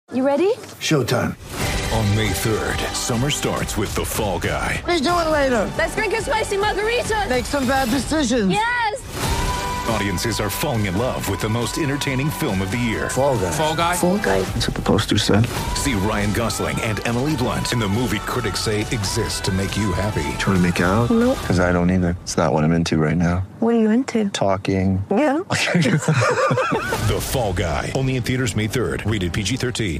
You ready? Showtime. On May 3rd, summer starts with The Fall Guy. Let's do it later. Let's drink a spicy margarita. Make some bad decisions. Yes! Audiences are falling in love with the most entertaining film of the year. Fall Guy. Fall Guy? Fall guy. That's what the poster said. See Ryan Gosling and Emily Blunt in the movie critics say exists to make you happy. Trying to make it out? Nope. Because I don't either. It's not what I'm into right now. What are you into? Talking. Yeah. The Fall Guy. Only in theaters May 3rd. Rated PG-13.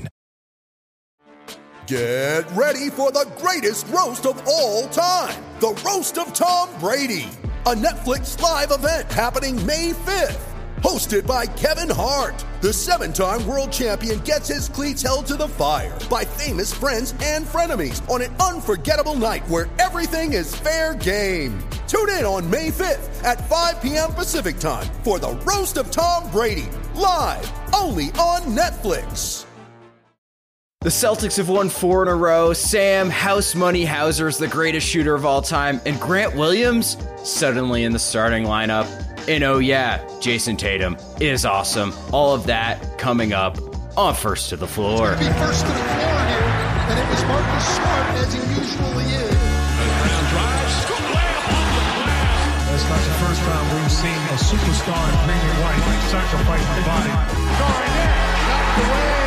Get ready for the greatest roast of all time. The Roast of Tom Brady. A Netflix live event happening May 5th. Hosted by Kevin Hart. The 7-time world champion gets his cleats held to the fire by famous friends and frenemies on an unforgettable night where everything is fair game. Tune in on May 5th at 5 p.m. Pacific time for the Roast of Tom Brady. Live only on Netflix. The Celtics have won 4 in a row. Sam House Money Hauser's the greatest shooter of all time. And Grant Williams suddenly in the starting lineup. And oh yeah, Jason Tatum is awesome. All of that coming up on First to the Floor. Be first to the floor here, and it was Marcus Smart as he usually is. Brown drives, scoop layup off the glass. That's not the first time we've seen a superstar in green and white sacrifice the body. Garnett knocked away.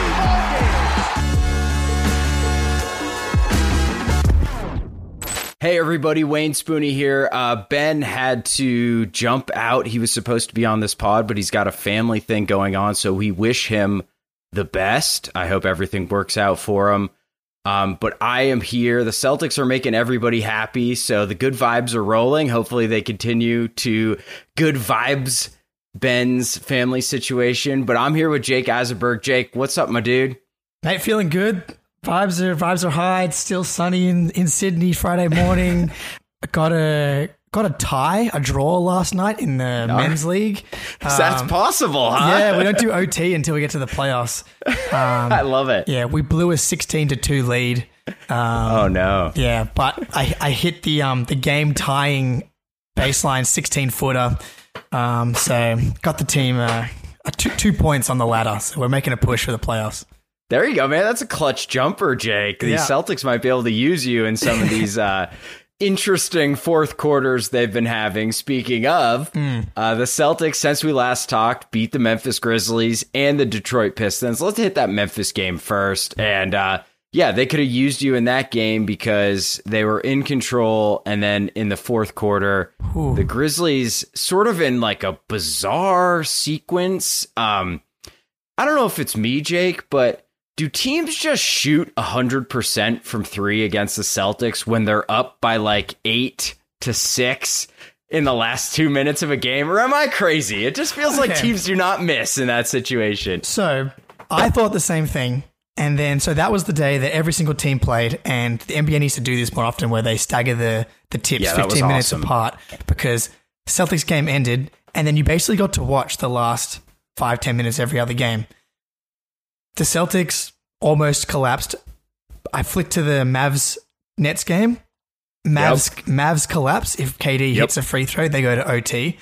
Hey everybody, Wayne Spooney here. Ben had to jump out. He was supposed to be on this pod, but he's got a family thing going on, so we wish him the best. I hope everything works out for him. But I am here. The Celtics are making everybody happy, so the good vibes are rolling. Hopefully they continue to good vibes Ben's family situation. But I'm here with Jake Eisenberg. Jake, what's up, my dude? Mate, feeling good. Vibes are high. It's still sunny in Sydney Friday morning. Got a draw last night in the men's league. That's possible, huh? Yeah, we don't do OT until we get to the playoffs. I love it. Yeah, we blew a 16-2 lead. Oh no. Yeah, but I hit the game tying baseline 16-footer. So got the team 2 points on the ladder. So we're making a push for the playoffs. There you go, man. That's a clutch jumper, Jake. The Celtics might be able to use you in some of these interesting fourth quarters they've been having. Speaking of, the Celtics, since we last talked, beat the Memphis Grizzlies and the Detroit Pistons. Let's hit that Memphis game first. And they could have used you in that game because they were in control. And then in the fourth quarter, the Grizzlies sort of in like a bizarre sequence. I don't know if it's me, Jake, but do teams just shoot 100% from 3 against the Celtics when they're up by like 8-6 in the last 2 minutes of a game? Or am I crazy? It just feels like teams do not miss in that situation. So I thought the same thing. And then, so that was the day that every single team played. And the NBA needs to do this more often where they stagger the tips 15 minutes apart, because Celtics game ended. And then you basically got to watch the last 5-10 minutes every other game. The Celtics almost collapsed. I flicked to the Mavs-Nets game. Mavs collapse if KD hits a free throw. They go to OT.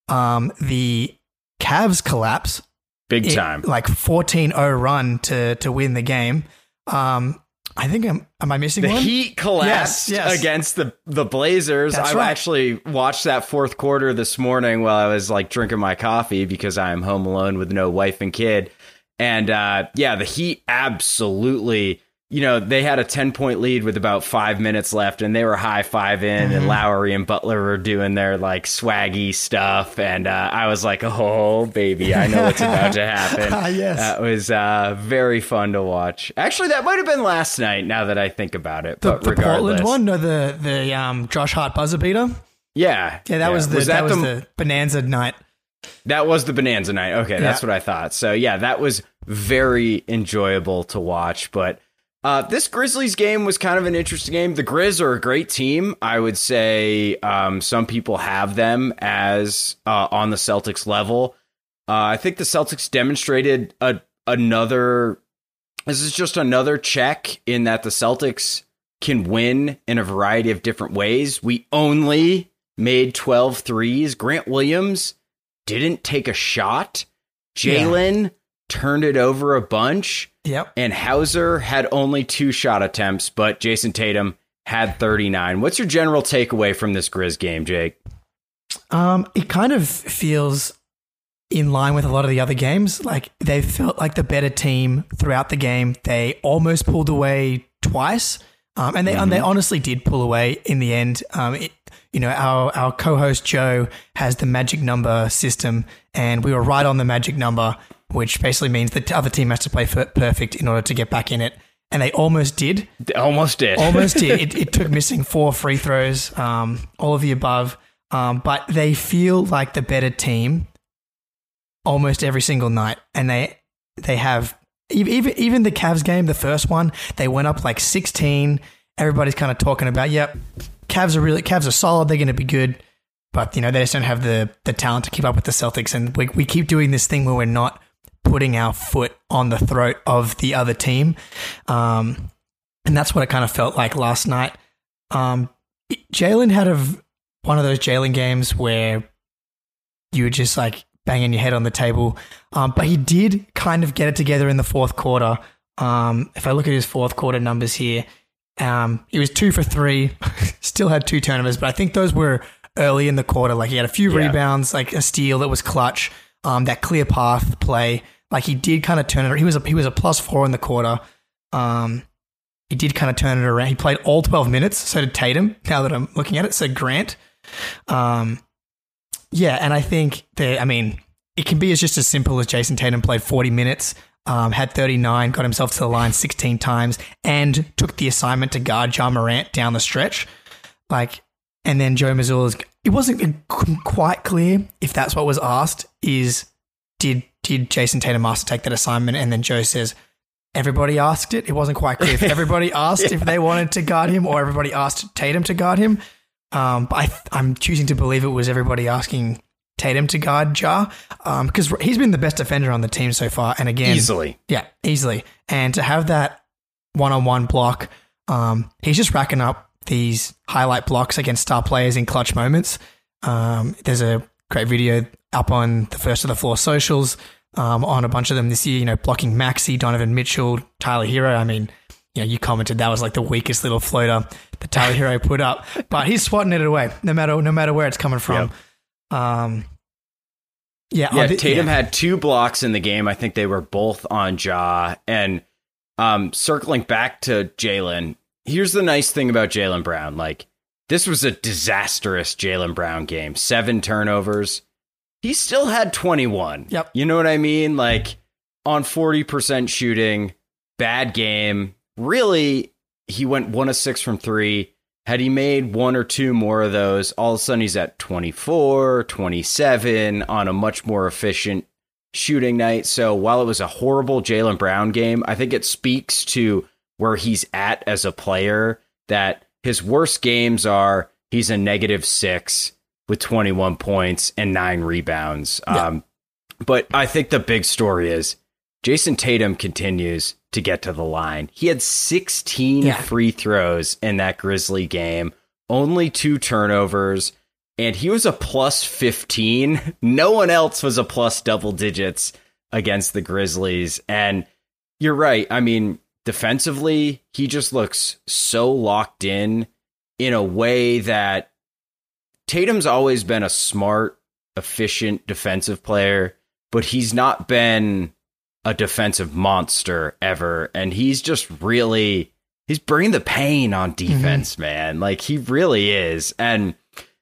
The Cavs collapse. Big time. Like 14-0 run to win the game. I think am I missing one? The Heat collapsed against the Blazers. I actually watched that fourth quarter this morning while I was like drinking my coffee because I am home alone with no wife and kid. And the Heat absolutely, they had a 10-point lead with about 5 minutes left, and they were high-fiving, and Lowry and Butler were doing their like swaggy stuff. And I was like, oh, baby, I know what's about to happen. Yes. That was very fun to watch. Actually, that might have been last night now that I think about it. The regardless. Portland one? No, the Josh Hart buzzer beater? Yeah. Yeah, that was the Bonanza night. That was the Bonanza night. Okay, that's what I thought. So, yeah, that was very enjoyable to watch. But this Grizzlies game was kind of an interesting game. The Grizz are a great team. I would say some people have them as on the Celtics level. I think the Celtics demonstrated another... This is just another check in that the Celtics can win in a variety of different ways. We only made 12 threes. Grant Williams didn't take a shot. Jalen turned it over a bunch. Yep. And Hauser had only 2 shot attempts, but Jason Tatum had 39. What's your general takeaway from this Grizz game, Jake? It kind of feels in line with a lot of the other games. Like, they felt like the better team throughout the game. They almost pulled away twice. And they honestly did pull away in the end. Our co-host Joe has the magic number system, and we were right on the magic number, which basically means the other team has to play perfect in order to get back in it. And they almost did. They almost did. Almost did. It took missing 4 free throws, all of the above. But they feel like the better team almost every single night. And they have, even the Cavs game, the first one, they went up like 16. Everybody's kind of talking about, yep, Cavs are solid. They're going to be good. But, they just don't have the talent to keep up with the Celtics. And we keep doing this thing where we're not putting our foot on the throat of the other team. And that's what it kind of felt like last night. Jalen had one of those Jalen games where you were just like banging your head on the table. But he did kind of get it together in the fourth quarter. If I look at his fourth quarter numbers here, he was 2 for 3, still had 2 turnovers, but I think those were early in the quarter. Like, he had a few rebounds, like a steal that was clutch, that clear path play. Like, he did kind of turn it. He was a +4 in the quarter. He did kind of turn it around. He played all 12 minutes. So did Tatum. Now that I'm looking at it, so Grant. And I think it can be just as simple as Jason Tatum played 40 minutes, had 39, got himself to the line 16 times, and took the assignment to guard Ja Morant down the stretch. And then Joe Mazzulla's, it wasn't quite clear if that's what was asked, is did Jason Tatum ask to take that assignment? And then Joe says, everybody asked it. It wasn't quite clear if everybody asked if they wanted to guard him or everybody asked Tatum to guard him. But I'm choosing to believe it was everybody asking Tatum to guard Ja, because he's been the best defender on the team so far. And again, easily. And to have that one-on-one block, he's just racking up these highlight blocks against star players in clutch moments. There's a great video up on the First of the Floor socials on a bunch of them this year, blocking Maxey, Donovan Mitchell, Tyler Hero. You commented that was like the weakest little floater that Tyler Hero put up, but he's swatting it away no matter where it's coming from. Yep. Tatum had 2 blocks in the game. I think they were both on Ja. And circling back to Jaylen, here's the nice thing about Jaylen Brown. Like, this was a disastrous Jaylen Brown game. 7 turnovers. He still had 21. Yep. You know what I mean? Like, on 40% shooting, bad game. Really, he went 1 of 6 from 3. Had he made 1 or 2 more of those, all of a sudden he's at 24, 27 on a much more efficient shooting night. So while it was a horrible Jaylen Brown game, I think it speaks to where he's at as a player, that his worst games are he's a -6 with 21 points and 9 rebounds. Yeah. But I think the big story is Jason Tatum continues to get to the line. He had 16 free throws in that Grizzly game, only 2 turnovers, and he was a +15. No one else was a plus double digits against the Grizzlies. And you're right. Defensively, he just looks so locked in a way that Tatum's always been a smart, efficient defensive player, but he's not been a defensive monster ever. And he's just he's bringing the pain on defense, man. Like, he really is. And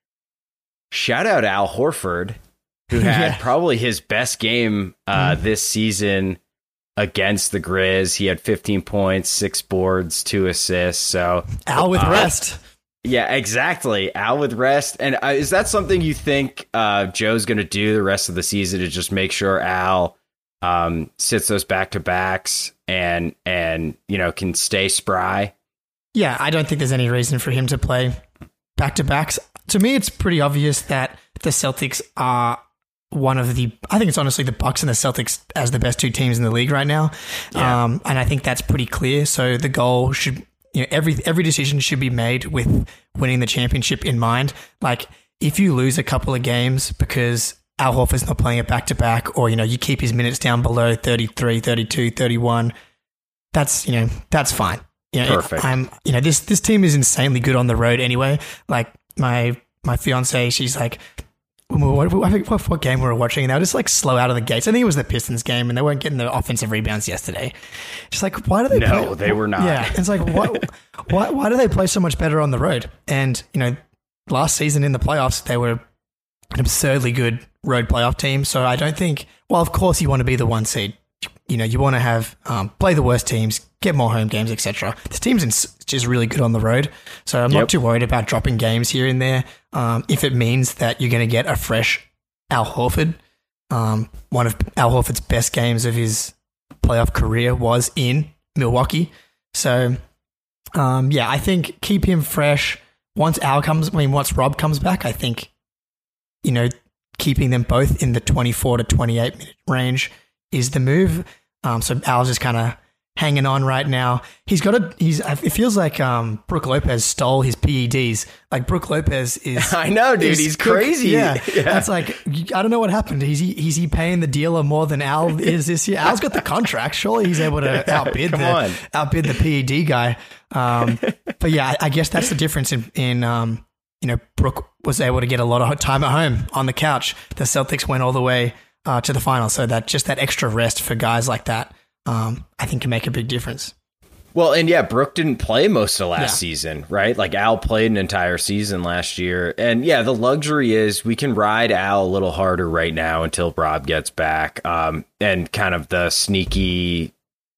shout out Al Horford, who had probably his best game this season against the Grizz. He had 15 points, 6 boards, 2 assists. So Al with rest. Yeah, exactly. Al with rest. And is that something you think Joe's going to do the rest of the season, to just make sure Al sits those back-to-backs and can stay spry? Yeah, I don't think there's any reason for him to play back-to-backs. To me, it's pretty obvious that the Celtics are I think it's honestly the Bucks and the Celtics as the best 2 teams in the league right now. Yeah. And I think that's pretty clear. So the goal should, every decision should be made with winning the championship in mind. Like, if you lose a couple of games because Al Horford's not playing it back-to-back, or, you keep his minutes down below 33, 32, 31, that's fine. Perfect. This team is insanely good on the road anyway. Like, my fiance, she's like, what game we were watching, and they were just like slow out of the gates. I think it was the Pistons game, and they weren't getting the offensive rebounds yesterday. Just like, why do they play? No, they were not. Yeah, it's like, why do they play so much better on the road? And, last season in the playoffs, they were an absurdly good road playoff team. So I don't think, well, of course you want to be the 1 seed. You want to have, play the worst teams, get more home games, etc. This team's just really good on the road. So I'm not too worried about dropping games here and there. If it means that you're going to get a fresh Al Horford, one of Al Horford's best games of his playoff career was in Milwaukee. So, I think keep him fresh. Once Rob comes back, I think, keeping them both in the 24 to 28 minute range is the move. So Al's just kind of hanging on right now. It feels like Brook Lopez stole his PEDs. Like, Brook Lopez is... I know, dude. He's crazy. Yeah. That's like, I don't know what happened. Is he paying the dealer more than Al is this year? Al's got the contract. Surely he's able to outbid the PED guy. But yeah, I guess that's the difference in Brook was able to get a lot of time at home on the couch. The Celtics went all the way to the final. So that extra rest for guys like that, I think, can make a big difference. Well, and Brook didn't play most of last season, right? Like, Al played an entire season last year. And the luxury is we can ride Al a little harder right now until Rob gets back. And kind of the sneaky,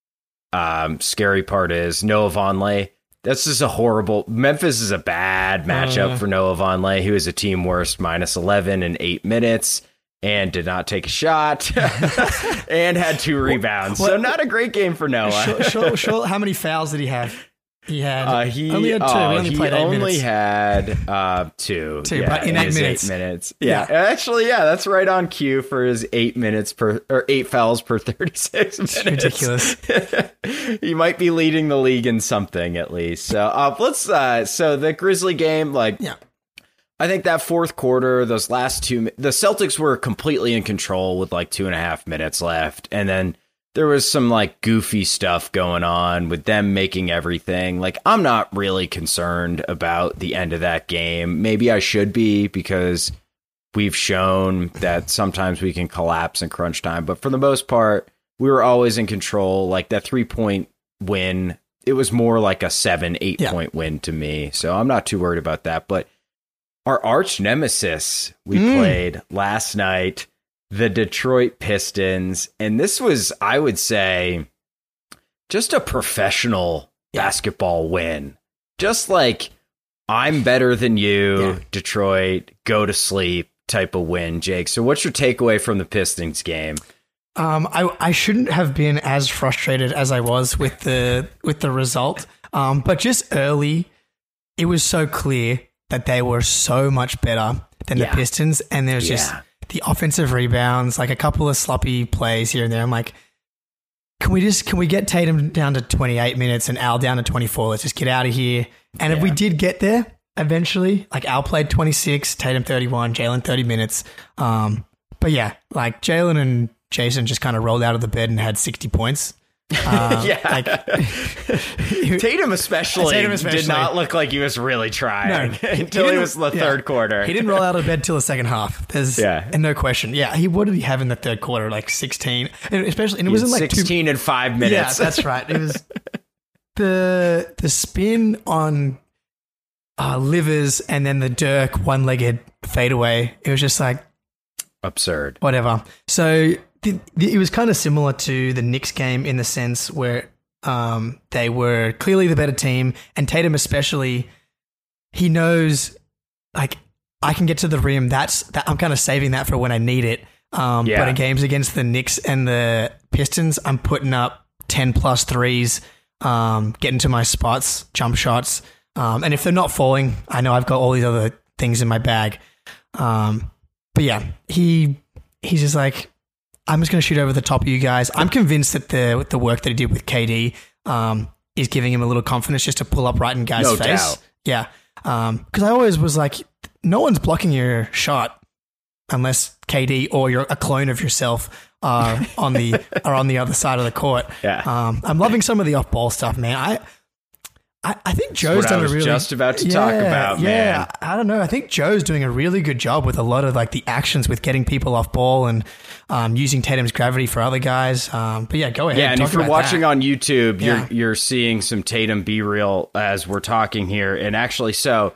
scary part is Noah Vonleh. This is a horrible... Memphis is a bad matchup for Noah Vonleh, who is a team worst -11 in 8 minutes. And did not take a shot, and had 2 rebounds. So not a great game for Noah. Sure. How many fouls did he have? He had only had 2. He only had 2. 2, but in 8 minutes. 8 minutes. Yeah, actually, that's right on cue for his 8 fouls per 36 minutes. It's ridiculous. He might be leading the league in something at least. So so the Grizzly game, I think that fourth quarter, those last 2, the Celtics were completely in control with 2.5 minutes left. And then there was some goofy stuff going on with them making everything. I'm not really concerned about the end of that game. Maybe I should be, because we've shown that sometimes we can collapse in crunch time. But for the most part, we were always in control. That 3-point win, it was more like a 7-8 point win to me. So I'm not too worried about that. But our arch nemesis we played last night, the Detroit Pistons, and this was, I would say, just a professional basketball win. Just I'm better than you, Detroit, go to sleep type of win, Jake. So what's your takeaway from the Pistons game? I shouldn't have been as frustrated as I was with the result, but just early, it was so clear that they were so much better than the Pistons, and there's just the offensive rebounds, a couple of sloppy plays here and there. I'm like, can we get Tatum down to 28 minutes and Al down to 24? Let's just get out of here. And if we did get there eventually, Al played 26, Tatum 31, Jalen 30 minutes. But Jalen and Jason just kind of rolled out of the bed and had 60 points. Tatum especially did not look like he was really trying until it was the third quarter. He didn't roll out of bed till the second half. There's no question. What did he have in the third quarter? 16, and especially, and it wasn't 16 in 5 minutes. Yeah, that's right. It was the spin on Livers and then the Dirk one-legged fadeaway. It was just absurd. Whatever. So it was kind of similar to the Knicks game in the sense where they were clearly the better team, and Tatum especially, he knows, I can get to the rim. I'm kind of saving that for when I need it. But in games against the Knicks and the Pistons, I'm putting up 10+ threes, getting to my spots, jump shots. And if they're not falling, I know I've got all these other things in my bag. But he's just I'm just going to shoot over the top of you guys. I'm convinced that the work that he did with KD is giving him a little confidence just to pull up right in guys' face. Doubt. Yeah. Because I always was no one's blocking your shot. unless KD or you're a clone of yourself are on the other side of the court. Yeah. I'm loving some of the off ball stuff, man. I think Joe's done a really just about to talk about, man. I don't know. I think Joe's doing a really good job with a lot of like the actions with getting people off ball and using Tatum's gravity for other guys. But yeah, go ahead. Yeah, and if you're watching on YouTube, you're seeing some Tatum be real as we're talking here. And actually, so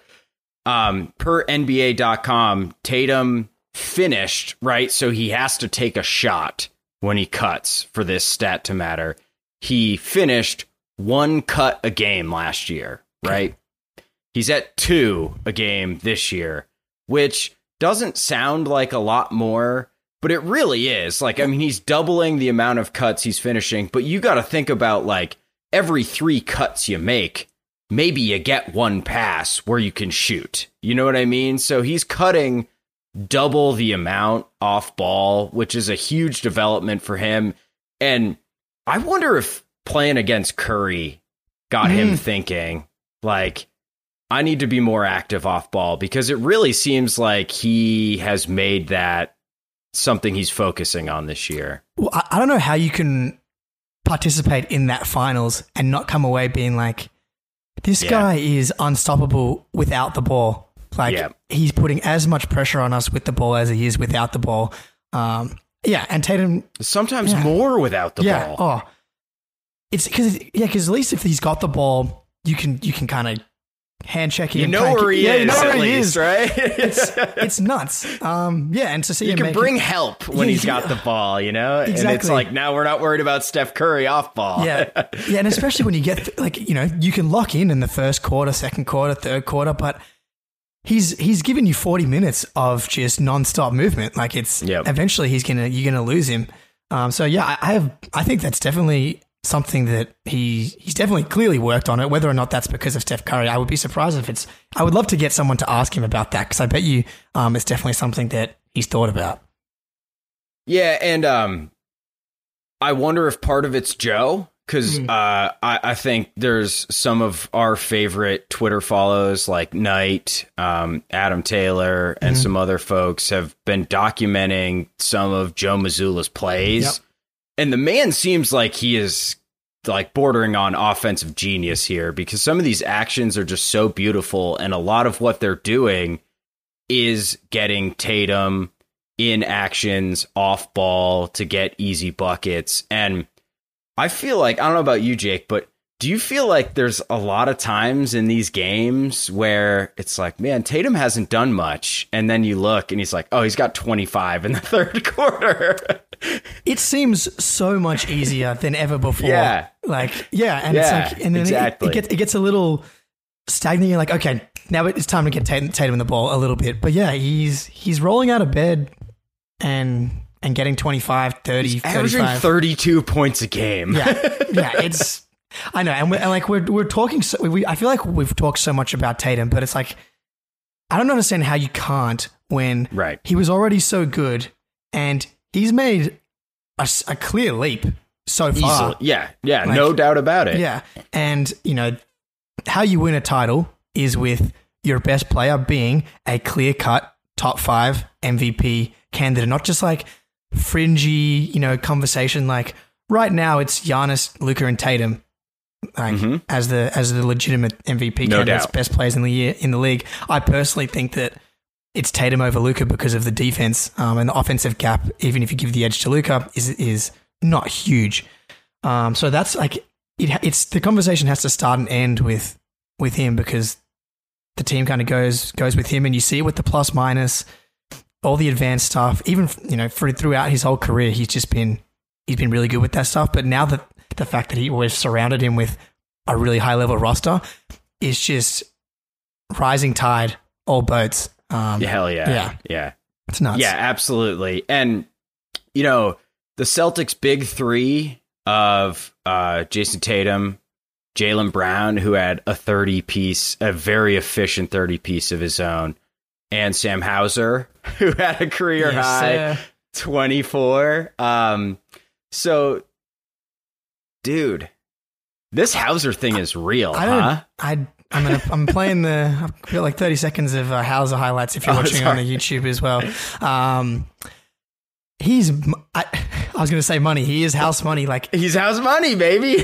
per NBA.com, Tatum finished, right? So he has to take a shot when he cuts for this stat to matter. He finished 1 cut a game last year, right? He's at 2 a game this year, which doesn't sound like a lot more, but it really is. Like, I mean, he's doubling the amount of cuts he's finishing, but you got to think about like every 3 cuts you make, maybe you get 1 pass where you can shoot. You know what I mean? So he's cutting double the amount off ball, which is a huge development for him. And I wonder if playing against Curry got him thinking, like, I need to be more active off ball, because it really seems like he has made that something he's focusing on this year. Well, I don't know how you can participate in that finals and not come away being like, this guy is unstoppable without the ball. Like, he's putting as much pressure on us with the ball as he is without the ball. And Tatum... Sometimes more without the ball. Oh, it's because at least if he's got the ball, you can kind of hand check him. You know where he is, at least, right? It's nuts. And to see you him can bring help when he's got the ball, you know. Exactly. And it's like, now we're not worried about Steph Curry off ball. And especially when you get you can lock in the first quarter, second quarter, third quarter, but he's given you 40 minutes of just nonstop movement. Like, it's eventually you're gonna lose him. I think that's definitely something that he's definitely clearly worked on it. Whether or not that's because of Steph Curry, I would be surprised if it's. I would love to get someone to ask him about that, because I bet you it's definitely something that he's thought about. Yeah, and I wonder if part of it's Joe, because I think there's some of our favorite Twitter follows like Knight, Adam Taylor, and some other folks have been documenting some of Joe Mazzulla's plays. Yep. And the man seems like he is like bordering on offensive genius here, because some of these actions are just so beautiful. And a lot of what they're doing is getting Tatum in actions off ball to get easy buckets. And I feel like, I don't know about you, Jake, but do you feel like there's a lot of times in these games where it's like, man, Tatum hasn't done much, and then you look and he's like, oh, he's got 25 in the third quarter. It seems so much easier than ever before. And it's like, and then it gets a little stagnant. You're like, okay, now it's time to get Tatum in the ball a little bit. But yeah, he's rolling out of bed and getting 25, 30, he's 35. Averaging 32 points a game. It's. I know, and we're talking. I feel like we've talked so much about Tatum, but it's like, I don't understand how you can't when he was already so good, and he's made a clear leap so far. Easily. No doubt about it. Yeah, and how you win a title is with your best player being a clear-cut top 5 MVP candidate, not just like fringy, conversation. Like right now, it's Giannis, Luka, and Tatum. As the legitimate MVP candidates, best players in the league. I personally think that it's Tatum over Luka because of the defense, and the offensive gap, even if you give the edge to Luka, is not huge. So that's like it's the conversation has to start and end with him, because the team kind of goes with him, and you see it with the plus minus, all the advanced stuff. Even throughout his whole career, he's been really good with that stuff. But now that the fact that we've surrounded him with a really high level roster is just rising tide, all boats. Hell yeah. It's nuts. Yeah, absolutely. And, the Celtics' big 3 of Jason Tatum, Jaylen Brown, who had a very efficient 30-piece of his own, and Sam Hauser, who had a career high 24. Dude, this Hauser thing is real, huh? I'm playing I've got like 30 seconds of Hauser highlights if you're watching on the YouTube as well. I was going to say money. He is house money. Like he's house money, baby.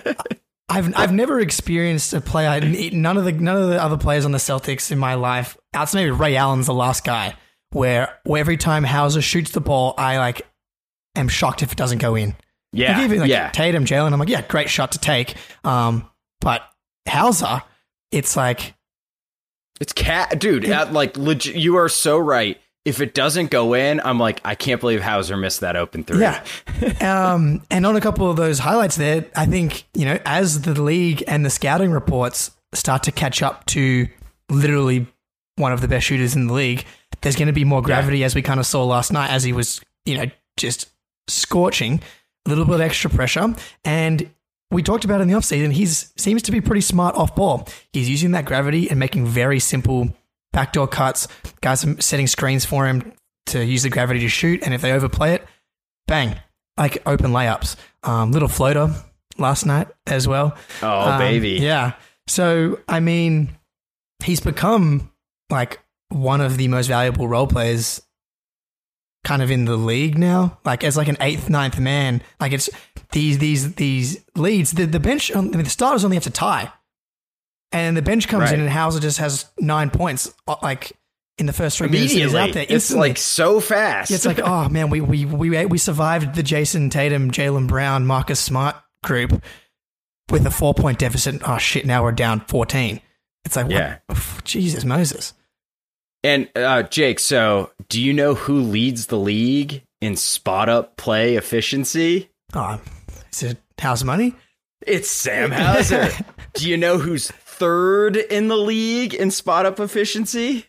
I've never experienced a player. None of the other players on the Celtics in my life, outside maybe Ray Allen's the last guy, where every time Hauser shoots the ball, I am shocked if it doesn't go in. Yeah, even Tatum, Jalen, I'm like, yeah, great shot to take. But Hauser, it's like it's dude. Legit, you are so right. If it doesn't go in, I'm like, I can't believe Hauser missed that open three. Yeah. And on a couple of those highlights there, I think, as the league and the scouting reports start to catch up to literally one of the best shooters in the league, there's going to be more gravity, as we kind of saw last night, as he was, just scorching, a little bit of extra pressure. And we talked about in the offseason, he seems to be pretty smart off ball. He's using that gravity and making very simple backdoor cuts. Guys are setting screens for him to use the gravity to shoot, and if they overplay it, bang, like open layups. Little floater last night as well. Oh, baby. Yeah. So, I mean, he's become like one of the most valuable role players kind of in the league now, like as like an 8th, 9th man. Like it's these leads, the bench, the starters only have to tie. And the bench comes in and Hauser just has 9 points, like in the first 3 minutes he's out there. Instantly. It's like so fast. It's like, oh man, we survived the Jason Tatum, Jaylen Brown, Marcus Smart group with a 4-point deficit. Oh shit, now we're down 14. It's like, what? Jesus Moses. And Jake, so do you know who leads the league in spot up play efficiency? Is it Hauser money? It's Sam Hauser. Do you know who's third in the league in spot up efficiency?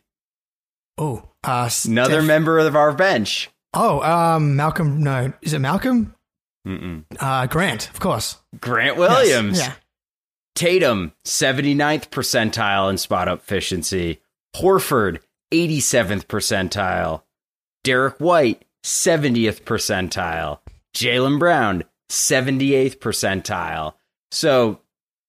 Oh, another member of our bench. Oh, Malcolm. No, is it Malcolm? Mm-mm. Grant, of course. Grant Williams. Yes. Yeah. Tatum, 79th percentile in spot up efficiency. Horford, 87th percentile. Derek White, 70th percentile. Jaylen Brown, 78th percentile. So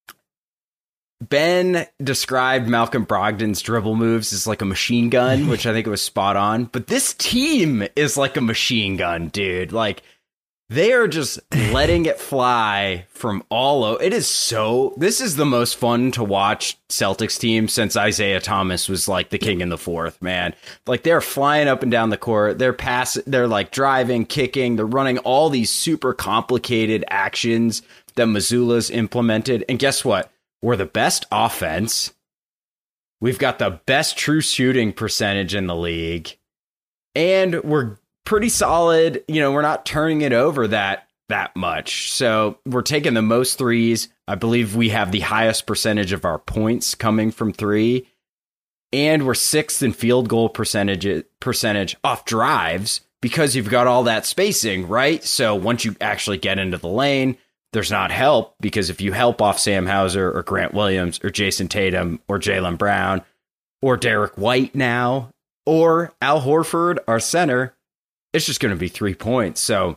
Ben described Malcolm Brogdon's dribble moves as like a machine gun, which I think it was spot on. But this team is like a machine gun, dude. Like they are just letting it fly from all over. This is the most fun to watch Celtics team since Isaiah Thomas was like the king in the fourth, man. Like they're flying up and down the court. They're like driving, kicking. They're running all these super complicated actions that Mazzulla's implemented. And guess what? We're the best offense. We've got the best true shooting percentage in the league. And we're pretty solid. We're not turning it over that much. So we're taking the most threes. I believe we have the highest percentage of our points coming from three. And we're 6th in field goal percentage off drives because you've got all that spacing, right? So once you actually get into the lane, there's not help, because if you help off Sam Hauser or Grant Williams or Jason Tatum or Jaylen Brown or Derek White now or Al Horford, our center, it's just going to be 3 points. So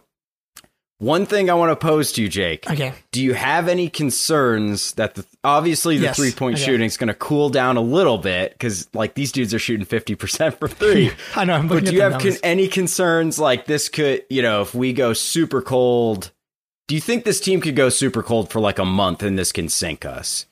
one thing I want to pose to you, Jake. Okay. Do you have any concerns that obviously the 3-point shooting is going to cool down a little bit because like these dudes are shooting 50% for three. I know. But do you have any concerns like this could, if we go super cold? Do you think this team could go super cold for like a month and this can sink us?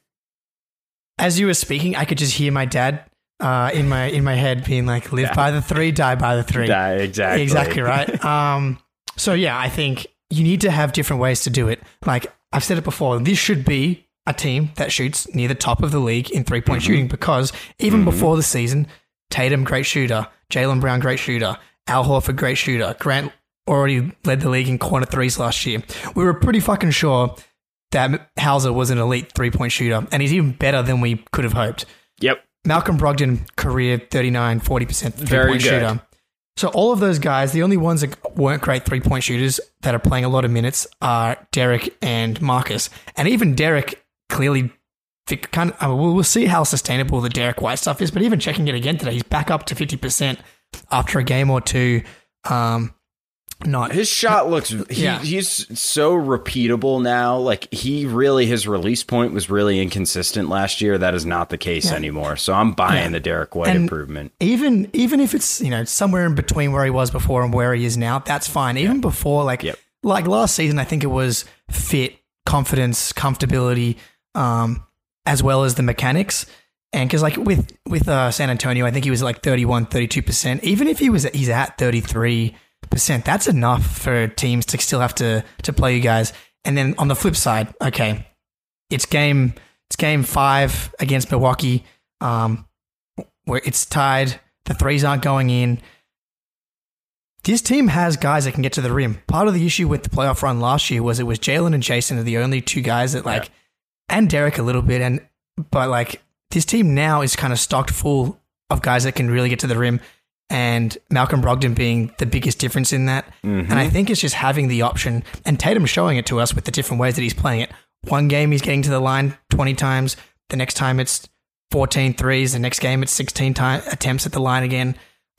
As you were speaking, I could just hear my dad in my head being like, live by the 3, die by the 3. Exactly right. So yeah, I think you need to have different ways to do it. Like I've said it before, this should be a team that shoots near the top of the league in 3-point shooting, because even before the season, Tatum, great shooter. Jaylen Brown, great shooter. Al Horford, great shooter. Grant already led the league in corner threes last year. We were pretty fucking sure that Hauser was an elite 3-point shooter, and he's even better than we could have hoped. Yep. Malcolm Brogdon, career 39, 40% 3-point shooter. So all of those guys, the only ones that weren't great 3-point shooters that are playing a lot of minutes are Derek and Marcus. And even Derek clearly, we'll see how sustainable the Derek White stuff is, but even checking it again today, he's back up to 50% after a game or two. not. His shot looks, he's so repeatable now. Like his release point was really inconsistent last year. That is not the case anymore. So I'm buying the Derek White improvement. Even if it's, somewhere in between where he was before and where he is now, that's fine. Even before, like last season, I think it was fit, confidence, comfortability, as well as the mechanics. And because like with San Antonio, I think he was like 31, 32%. Even if he's at 33%, that's enough for teams to still have to play you guys. And then on the flip side, okay, it's game 5 against Milwaukee, where it's tied. The threes aren't going in. This team has guys that can get to the rim. Part of the issue with the playoff run last year was it was Jalen and Jason are the only two guys that and Derek a little bit, but this team now is kind of stocked full of guys that can really get to the rim, and Malcolm Brogdon being the biggest difference in that. Mm-hmm. And I think it's just having the option, and Tatum showing it to us with the different ways that he's playing it. One game he's getting to the line 20 times. The next time it's 14 threes. The next game it's 16 attempts at the line again.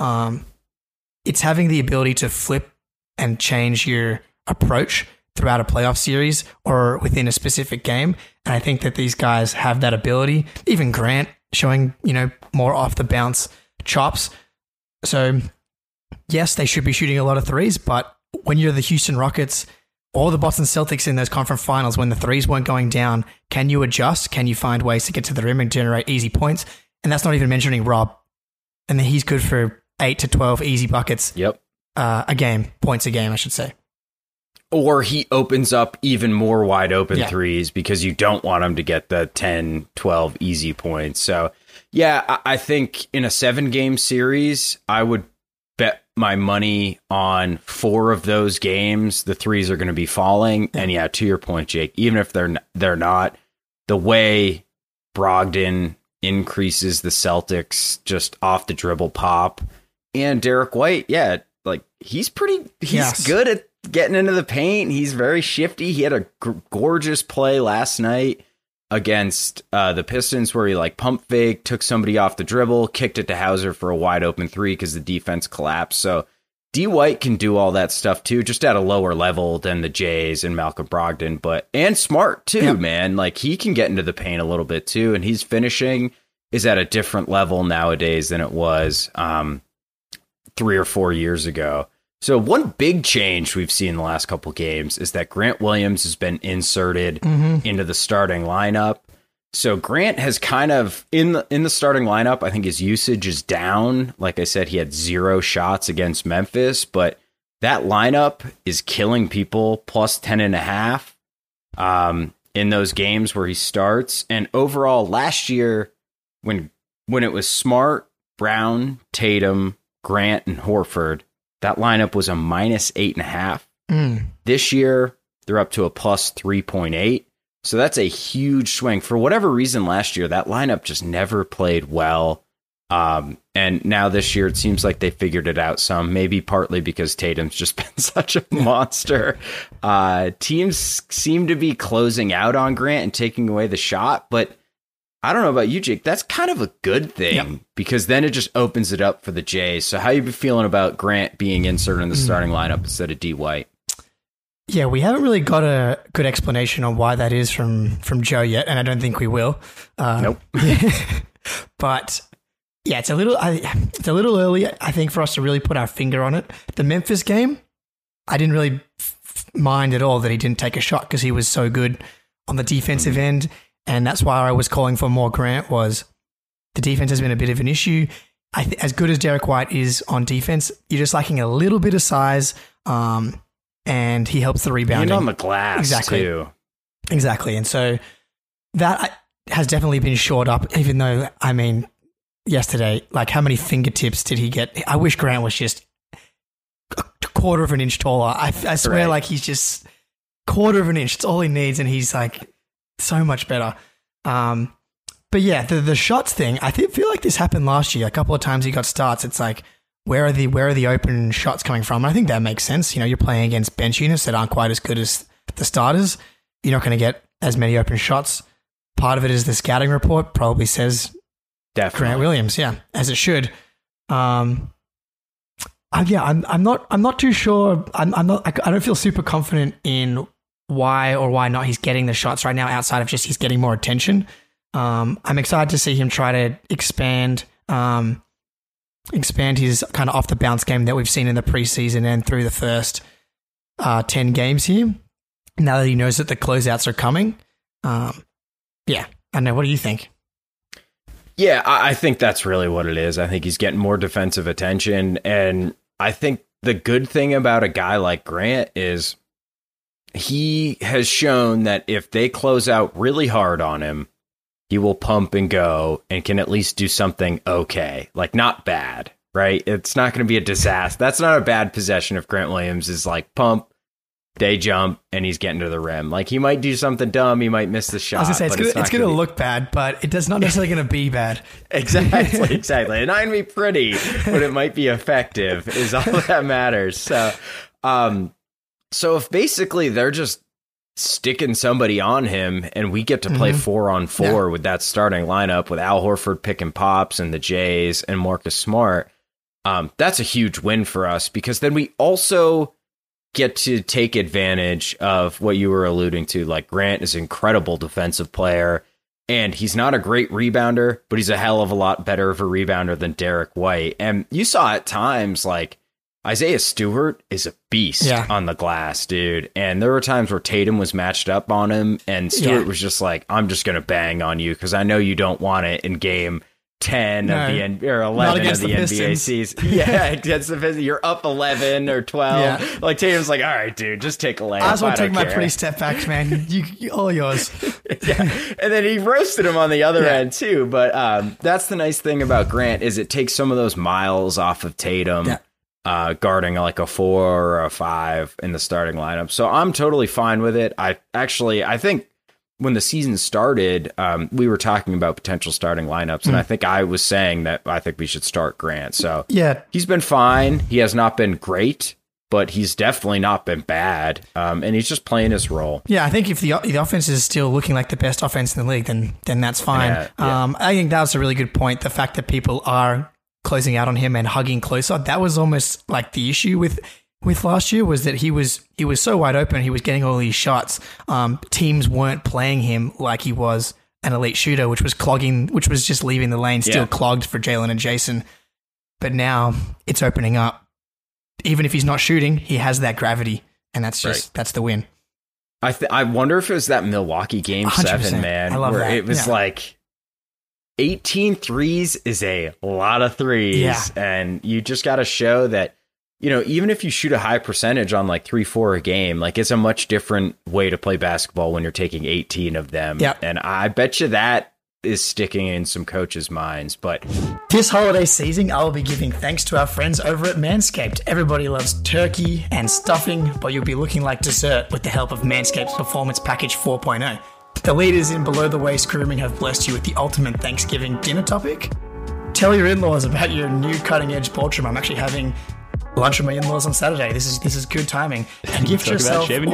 It's having the ability to flip and change your approach throughout a playoff series or within a specific game. And I think that these guys have that ability. Even Grant showing, more off the bounce chops. So yes, they should be shooting a lot of threes, but when you're the Houston Rockets or the Boston Celtics in those conference finals, when the threes weren't going down, can you adjust? Can you find ways to get to the rim and generate easy points? And that's not even mentioning Rob. And then he's good for 8 to 12 easy buckets a game, points a game, I should say. Or he opens up even more wide open threes because you don't want him to get the 10, 12 easy points. So, I think in a 7-game series, I would bet my money on 4 of those games, the threes are going to be falling. And to your point, Jake, even if they're not, the way Brogdon increases the Celtics just off the dribble pop, and Derek White, he's good at getting into the paint. He's very shifty. He had a gorgeous play last night against the Pistons where he pump fake, took somebody off the dribble, kicked it to Hauser for a wide open 3 because the defense collapsed. So D. White can do all that stuff too, just at a lower level than the Jays and Malcolm Brogdon, and smart too, man. He can get into the paint a little bit too, and his finishing is at a different level nowadays than it was 3 or 4 years ago. So one big change we've seen in the last couple games is that Grant Williams has been inserted into the starting lineup. So Grant has kind of in the starting lineup, I think his usage is down. Like I said, he had 0 shots against Memphis, but that lineup is killing people, plus 10.5 in those games where he starts. And overall last year, when it was Smart, Brown, Tatum, Grant, and Horford, that lineup was a minus 8.5. This year, they're up to a plus 3.8. So that's a huge swing. For whatever reason, last year, that lineup just never played well. And now this year, it seems like they figured it out some, maybe partly because Tatum's just been such a monster. Teams seem to be closing out on Grant and taking away the shot, but I don't know about you, Jake. That's kind of a good thing because then it just opens it up for the Jays. So how you feeling about Grant being inserted in the starting lineup instead of D. White? Yeah, we haven't really got a good explanation on why that is from Joe yet, and I don't think we will. Nope. But it's a little early, I think, for us to really put our finger on it. The Memphis game, I didn't really mind at all that he didn't take a shot because he was so good on the defensive end. And that's why I was calling for more Grant. Was the defense has been a bit of an issue. As good as Derek White is on defense, you're just lacking a little bit of size, and he helps the rebounding. And on the glass, too. Exactly. And so that has definitely been shored up, even though, yesterday, how many fingertips did he get? I wish Grant was just a quarter of an inch taller. I swear, he's just quarter of an inch. It's all he needs, and he's so much better. But the shots thing, I feel like this happened last year. A couple of times he got starts. It's where are the open shots coming from? And I think that makes sense. You're playing against bench units that aren't quite as good as the starters. You're not going to get as many open shots. Part of it is the scouting report probably says definitely Grant Williams, as it should. I I'm not too sure. I don't feel super confident in why or why not he's getting the shots right now, outside of just he's getting more attention. I'm excited to see him try to expand his kind of off the bounce game that we've seen in the preseason and through the first 10 games here. Now that he knows that the closeouts are coming. Yeah, I know. What do you think? Yeah, I think that's really what it is. I think he's getting more defensive attention. And I think the good thing about a guy like Grant is he has shown that if they close out really hard on him, he will pump and go and can at least do something okay. Like, not bad, right? It's not going to be a disaster. That's not a bad possession if Grant Williams is like pump, day jump, and he's getting to the rim. Like, he might do something dumb. He might miss the shot. I was going to say, it's going to look bad, but it's not necessarily going to be bad. Exactly. It's not going to be pretty, but it might be effective is all that matters. So if basically they're just sticking somebody on him and we get to play 4-on-4 with that starting lineup with Al Horford picking pops and the Jays and Marcus Smart, that's a huge win for us, because then we also get to take advantage of what you were alluding to. Like, Grant is an incredible defensive player, and he's not a great rebounder, but he's a hell of a lot better of a rebounder than Derek White. And you saw at times, like, Isaiah Stewart is a beast on the glass, dude. And there were times where Tatum was matched up on him, and Stewart was just like, I'm just going to bang on you because I know you don't want it in game 10 of the or 11 of the NBA season. Yeah, against the Pistons. You're up 11 or 12. Yeah. Like, Tatum's like, all right, dude, just take a layup. I just want to take my pre-step back, man. You all yours. Yeah. And then he roasted him on the other end too. But that's the nice thing about Grant, is it takes some of those miles off of Tatum. Yeah. Guarding like a 4 or a 5 in the starting lineup. So I'm totally fine with it. I think when the season started, we were talking about potential starting lineups, and I think I was saying that I think we should start Grant. So he's been fine. He has not been great, but he's definitely not been bad. And he's just playing his role. Yeah, I think if the offense is still looking like the best offense in the league, then that's fine. I think that was a really good point. The fact that people are closing out on him and hugging closer, that was almost like the issue with last year, was that he was so wide open, he was getting all these shots. Teams weren't playing him like he was an elite shooter, which was just leaving the lane still clogged for Jalen and Jason. But now it's opening up. Even if he's not shooting, he has that gravity, and that's the win. I wonder if it was that Milwaukee game 7, man, I love where that. It was like 18 threes is a lot of threes, and you just got to show that, you know, even if you shoot a high percentage on like 3-4 a game, like, it's a much different way to play basketball when you're taking 18 of them. And I bet you that is sticking in some coaches' minds. But this holiday season, I will be giving thanks to our friends over at Manscaped. Everybody loves turkey and stuffing, but you'll be looking like dessert with the help of Manscaped's Performance Package 4.0. The leaders in below-the-waist grooming have blessed you with the ultimate Thanksgiving dinner topic. Tell your in-laws about your new cutting-edge ball trim. I'm actually having lunch with my in-laws on Saturday. This is good timing. And gift yourself the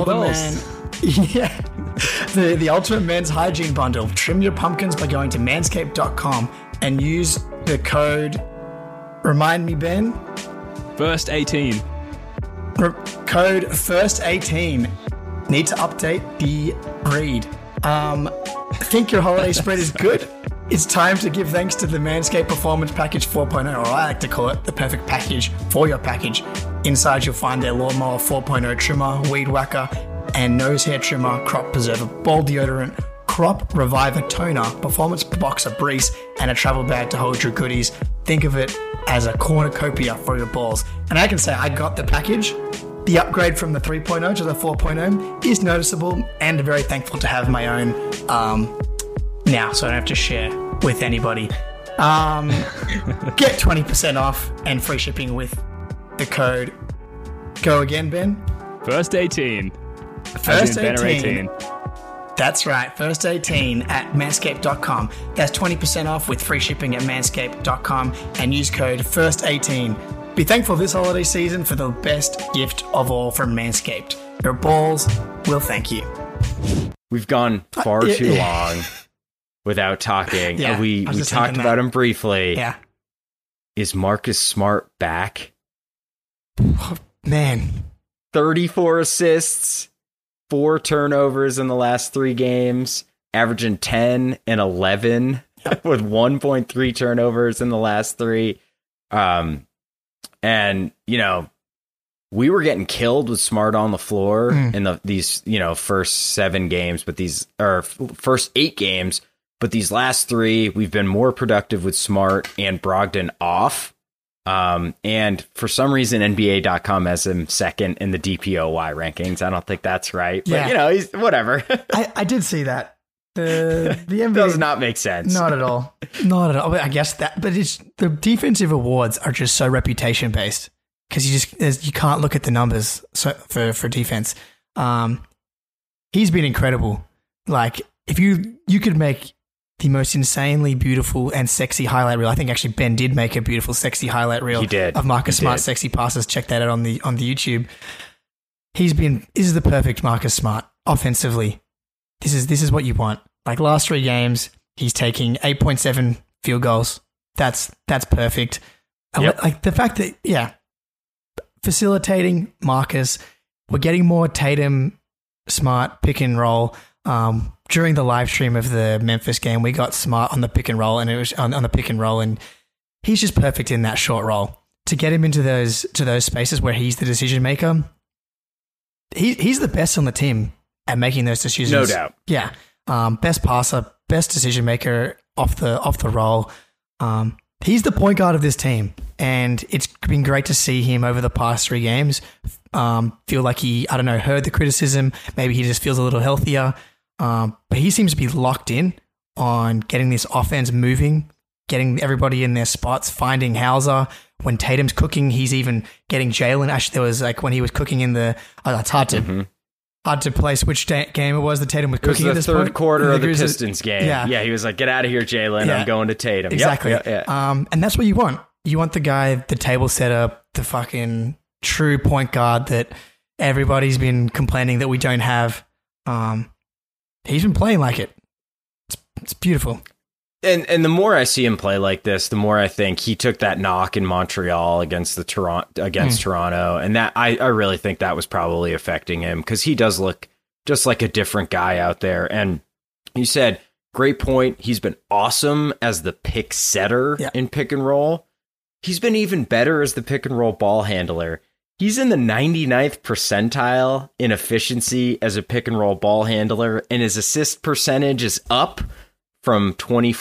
ultimate men's hygiene bundle. Trim your pumpkins by going to manscaped.com and use the code. Remind me, Ben. First18. Code First18. Need to update the breed. Think your holiday spread is good? It's time to give thanks to the Manscaped Performance Package 4.0, or I like to call it the perfect package for your package. Inside you'll find their Lawnmower 4.0 trimmer, weed whacker, and nose hair trimmer, crop preserver, ball deodorant, crop reviver toner, performance boxer briefs, and a travel bag to hold your goodies. Think of it as a cornucopia for your balls. And I can say I got the package. The upgrade from the 3.0 to the 4.0 is noticeable, and very thankful to have my own now, so I don't have to share with anybody. Get 20% off and free shipping with the code. Go again, Ben. First18. First18. That's right, First18 at manscaped.com. That's 20% off with free shipping at manscaped.com, and use code First18. Be thankful this holiday season for the best gift of all from Manscaped. Your balls will thank you. We've gone far too long without talking. We talked about him briefly. Yeah. Is Marcus Smart back? Man. 34 assists, 4 turnovers in the last 3 games, averaging 10 and 11 with 1.3 turnovers in the last 3. And, you know, we were getting killed with Smart on the floor in these, you know, first 7 games, but first 8 games. But these last 3, we've been more productive with Smart and Brogdon off. And for some reason, NBA.com has him second in the DPOY rankings. I don't think that's right. But, you know, he's whatever. I did see that. The NBA does not make sense. Not at all. Not at all. I guess but it's the defensive awards are just so reputation based because you can't look at the numbers for defense. He's been incredible. Like if you could make the most insanely beautiful and sexy highlight reel. I think actually Ben did make a beautiful sexy highlight reel of Marcus Smart's sexy passes. Check that out on the YouTube. This is the perfect Marcus Smart offensively. This is what you want. Like last 3 games, he's taking 8.7 field goals. That's perfect. Yep. Like the fact that facilitating Marcus, we're getting more Tatum Smart pick and roll. During the live stream of the Memphis game, we got Smart on the pick and roll, and it was on the pick and roll, and he's just perfect in that short roll to get him into those spaces where he's the decision maker. He's the best on the team at making those decisions. No doubt. Yeah. Best passer, best decision maker off the roll. He's the point guard of this team, and it's been great to see him over the past 3 games feel like he, I don't know, heard the criticism. Maybe he just feels a little healthier. But he seems to be locked in on getting this offense moving, getting everybody in their spots, finding Hauser. When Tatum's cooking, he's even getting Jalen. Actually, there was like when he was cooking in the... it's hard to place which game it was that Tatum was cooking at this point. It was the third quarter of the Pistons game. Yeah, he was like, get out of here, Jalen. Yeah. I'm going to Tatum. Exactly. Yep. And that's what you want. You want the guy, the table setter, the fucking true point guard that everybody's been complaining that we don't have. He's been playing like it. It's beautiful. And the more I see him play like this, the more I think he took that knock in Montreal against Toronto, and that I really think that was probably affecting him because he does look just like a different guy out there. And you said, great point. He's been awesome as the pick setter in pick and roll. He's been even better as the pick and roll ball handler. He's in the 99th percentile in efficiency as a pick and roll ball handler, and his assist percentage is up from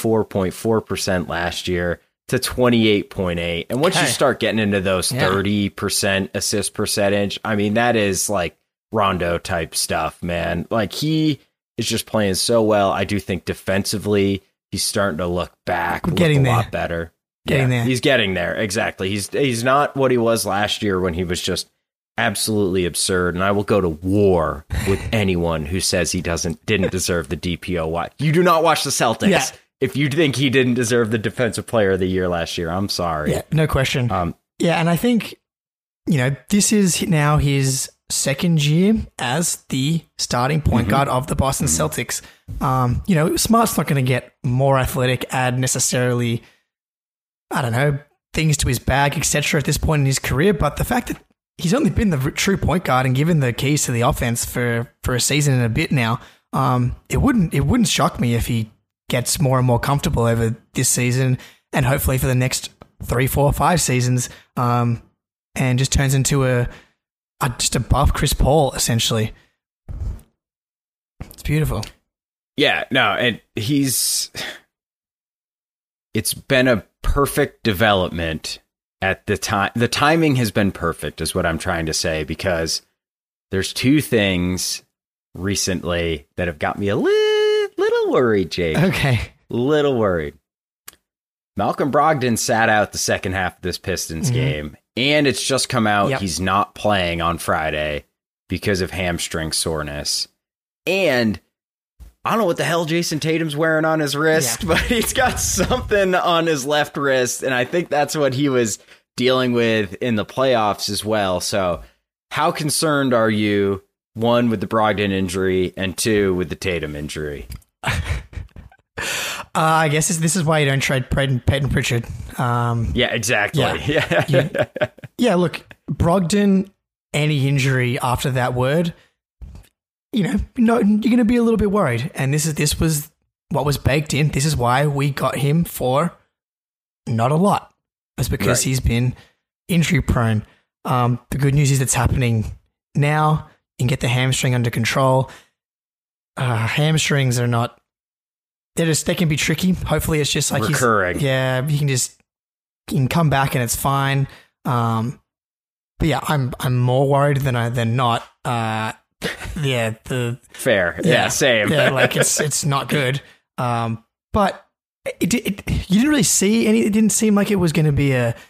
24.4% last year to 28.8%. And once you start getting into those 30% assist percentage, I mean, that is like Rondo type stuff, man. Like he is just playing so well. I do think defensively, he's starting to look a lot better. There. He's getting there. Exactly. He's not what he was last year when he was just absolutely absurd. And I will go to war with anyone who says he didn't deserve the DPOY. You do not watch the Celtics if you think he didn't deserve the Defensive Player of the Year last year. I'm sorry. Yeah, no question. And I think, this is now his second year as the starting point guard of the Boston Celtics. Smart's not going to get more athletic, add necessarily, I don't know, things to his bag, etc. at this point in his career, but the fact that he's only been the true point guard and given the keys to the offense for a season and a bit now, it wouldn't shock me if he gets more and more comfortable over this season and hopefully for the next 3, 4, 5 seasons, and just turns into just a buff Chris Paul essentially. It's beautiful. Yeah, no, and it's been a perfect development at the time. The timing has been perfect is what I'm trying to say, because there's 2 things recently that have got me a little worried, Jake. Okay. Little worried. Malcolm Brogdon sat out the second half of this Pistons game, and it's just come out he's not playing on Friday because of hamstring soreness. And I don't know what the hell Jason Tatum's wearing on his wrist, but he's got something on his left wrist, and I think that's what he was dealing with in the playoffs as well. So how concerned are you, 1, with the Brogdon injury, and 2, with the Tatum injury? I guess this is why you don't trade Peyton Pritchard. Yeah, exactly. Yeah, look, Brogdon, any injury after that word, you're going to be a little bit worried. And this was what was baked in. This is why we got him for not a lot. It's because he's been injury prone. The good news is it's happening now. You can get the hamstring under control. Hamstrings are not. They can be tricky. Hopefully, it's just like recurring. You can come back and it's fine. But yeah, I'm more worried than not. Fair. Yeah, same. Yeah, like it's not good. But you didn't really see any. It didn't seem like it was going to be a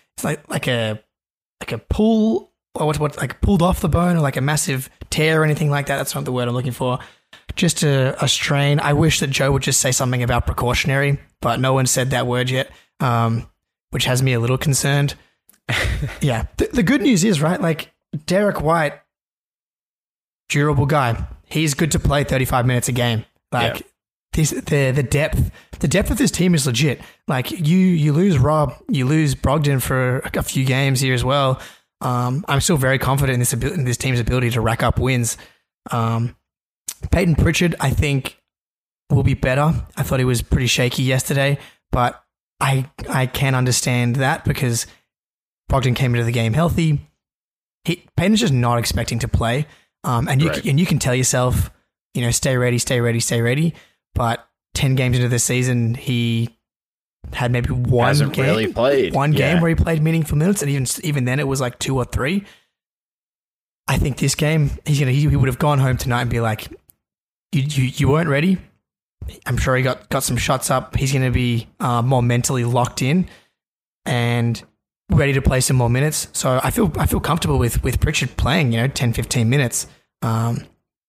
pull or what like pulled off the bone or like a massive tear or anything like that. That's not the word I'm looking for. Just a strain. I wish that Joe would just say something about precautionary, but no one said that word yet, which has me a little concerned. Yeah. The good news is, right, like Derek White, durable guy. He's good to play 35 minutes a game. Like the depth of this team is legit. Like you lose Rob, you lose Brogdon for a few games here as well. I'm still very confident in this team's ability to rack up wins. Peyton Pritchard, I think, will be better. I thought he was pretty shaky yesterday, but I can understand that because Brogdon came into the game healthy. Peyton's just not expecting to play, and you can tell yourself, stay ready. But 10 games into the season, he had maybe one game where he played meaningful minutes, and even then it was like 2 or 3. I think this game he would have gone home tonight and be like, you weren't ready. I'm sure he got some shots up. He's going to be more mentally locked in and ready to play some more minutes. So I feel comfortable with Pritchard playing 10-15 minutes. I'm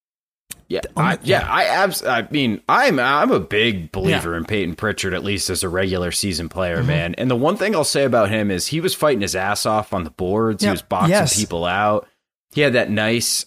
a big believer in Peyton Pritchard, at least as a regular season player, man. And the one thing I'll say about him is he was fighting his ass off on the boards. He was boxing people out. He had that nice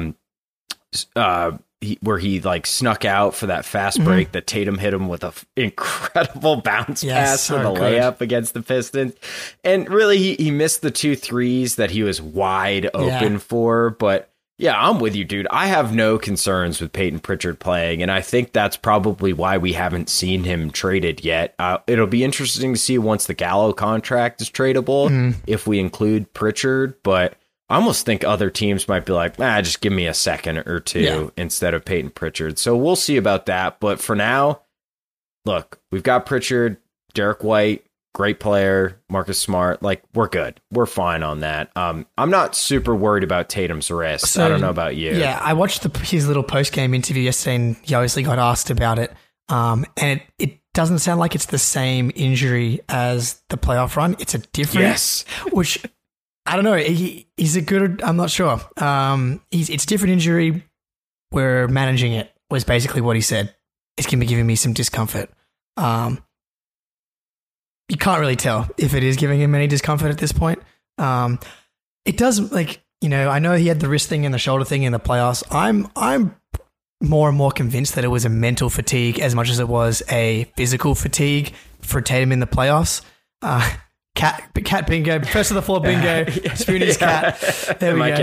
where he like snuck out for that fast break that Tatum hit him with an incredible bounce pass for the layup against the Pistons. And really, he missed the 2 threes that he was wide open for. But yeah, I'm with you, dude. I have no concerns with Peyton Pritchard playing, and I think that's probably why we haven't seen him traded yet. It'll be interesting to see once the Gallo contract is tradable, if we include Pritchard, but I almost think other teams might be like, just give me a second or two instead of Peyton Pritchard. So we'll see about that. But for now, look, we've got Pritchard, Derek White, great player, Marcus Smart. Like, we're good. We're fine on that. I'm not super worried about Tatum's wrist. So, I don't know about you. Yeah, I watched his little post-game interview yesterday, and he obviously got asked about it. And it doesn't sound like it's the same injury as the playoff run. It's a different, which... I don't know. He's a good... I'm not sure. It's a different injury. We're managing it, was basically what he said. It's going to be giving me some discomfort. You can't really tell if it is giving him any discomfort at this point. It does, I know he had the wrist thing and the shoulder thing in the playoffs. I'm more and more convinced that it was a mental fatigue as much as it was a physical fatigue for Tatum in the playoffs. Cat bingo, first of the floor bingo, Spoonie's cat. There we go.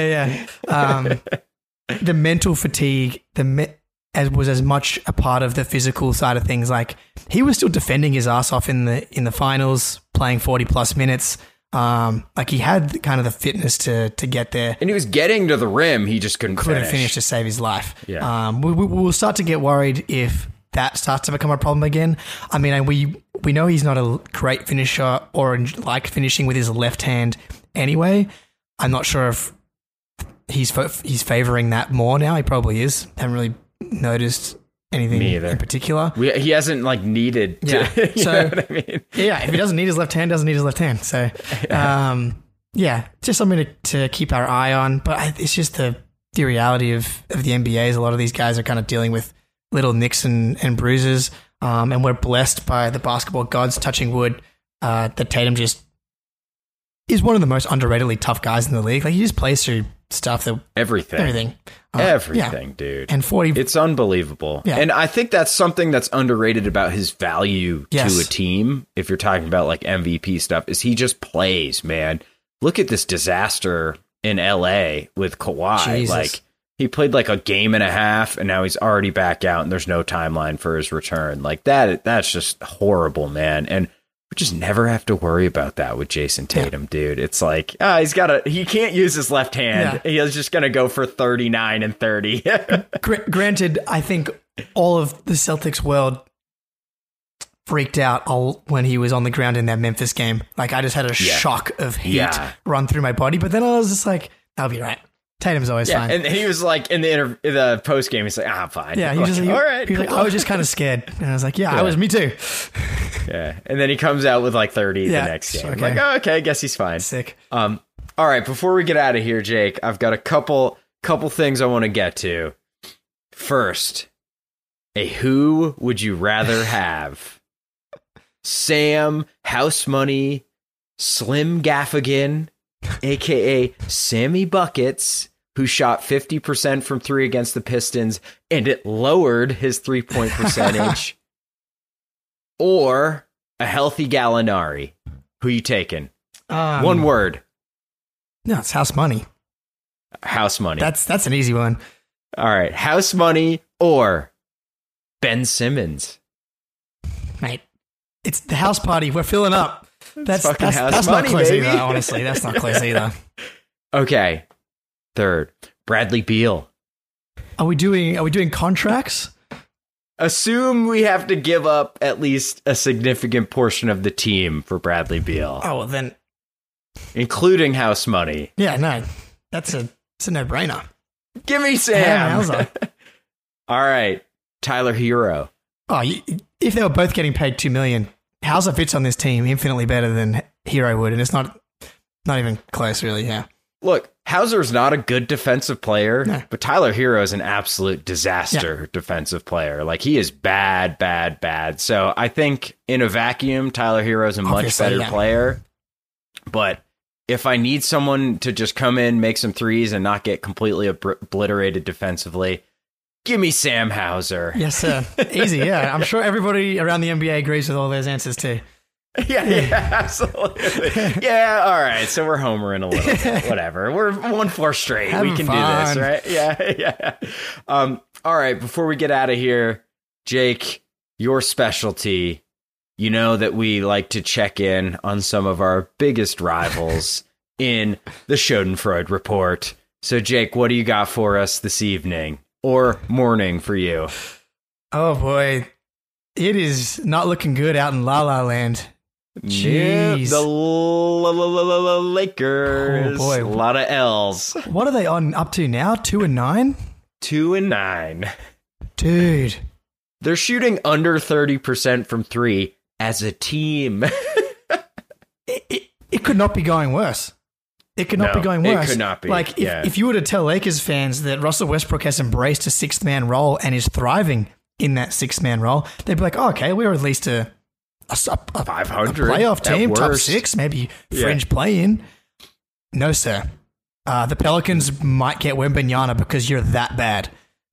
Cat. The mental fatigue, was as much a part of the physical side of things. Like, he was still defending his ass off in the finals, playing 40+ minutes. Like, he had kind of the fitness to get there, and he was getting to the rim. He just couldn't finish to save his life. We'll start to get worried if that starts to become a problem again. I mean, we know he's not a great finisher or like finishing with his left hand anyway. I'm not sure if he's favoring that more now. He probably is. Haven't really noticed anything in particular. He hasn't needed to. You know what I mean? If he doesn't need his left hand, doesn't need his left hand. So, just something to keep our eye on. But it's just the reality of the NBA is a lot of these guys are kind of dealing with little nicks and bruises, and we're blessed by the basketball gods, touching wood, that Tatum just is one of the most underratedly tough guys in the league. Like, he just plays through stuff that everything, dude. And 40, it's unbelievable. Yeah. And I think that's something that's underrated about his value to a team. If you're talking about MVP stuff, is he just plays, man. look at this disaster in LA with Kawhi. Jesus. Like, he played like a game and a half, and now he's already back out, and there's no timeline for his return. Like, that's just horrible, man. And we just never have to worry about that with Jason Tatum, dude. It's like, he can't use his left hand. Yeah. He's just going to go for 39 and 30. Granted, I think all of the Celtics world freaked out when he was on the ground in that Memphis game. Like, I just had a shock of heat run through my body, but then I was just like, I'll be right. Tatum's always fine. And he was like, in the post game, he's like, fine. Yeah, all right. He was like, I was just kind of scared. And I was like, I was, me too. Yeah. And then he comes out with like 30 the next game. Okay. Like, okay, I guess he's fine. Sick. All right, before we get out of here, Jake, I've got a couple things I want to get to. First, a who would you rather have? Sam House Money Slim Gaffigan, a.k.a. Sammy Buckets, who shot 50% from three against the Pistons, and it lowered his three-point percentage. Or a healthy Gallinari. Who you taking? One word. No, it's House Money. House Money. That's an easy one. All right. House Money or Ben Simmons. Mate, it's the house party. We're filling up. That's money, not close baby. either, honestly. That's not close either. Okay. Third, Bradley Beal. Are we doing contracts? Assume we have to give up at least a significant portion of the team for Bradley Beal. Oh, well then. Including house money. Yeah, no. It's a no-brainer. Give me Sam. All right. Tyler Hero. Oh, if they were both getting paid $2 million, Hauser fits on this team infinitely better than Hero would, and it's not even close, really. Yeah. Look, Hauser's not a good defensive player, but Tyler Hero is an absolute disaster defensive player. Like, he is bad, bad, bad. So I think in a vacuum, Tyler Hero is a much better player. But if I need someone to just come in, make some threes, and not get completely obliterated defensively, give me Sam Hauser. Yes, sir. Easy, yeah. I'm sure everybody around the NBA agrees with all those answers too. Yeah, absolutely. Yeah, all right. So we're homering a little bit. Whatever. We're 1-4 straight. We can do this, right? Yeah. All right. Before we get out of here, Jake, your specialty. You know that we like to check in on some of our biggest rivals in the Schadenfreude Report. So, Jake, what do you got for us this evening or morning for you? Oh, boy. It is not looking good out in La La Land. Jeez. The Lakers. Oh, boy. A lot of L's. What are they up to now? 2-9? 2-9. Dude. They're shooting under 30% from three as a team. It could not be going worse. It could not be going worse. It could not be. Like, if you were to tell Lakers fans that Russell Westbrook has embraced a sixth-man role and is thriving in that sixth-man role, they'd be like, oh, okay, we're at least a 500 playoff team, top six, maybe fringe play-in. No, sir. The Pelicans might get Wembanyama because you're that bad.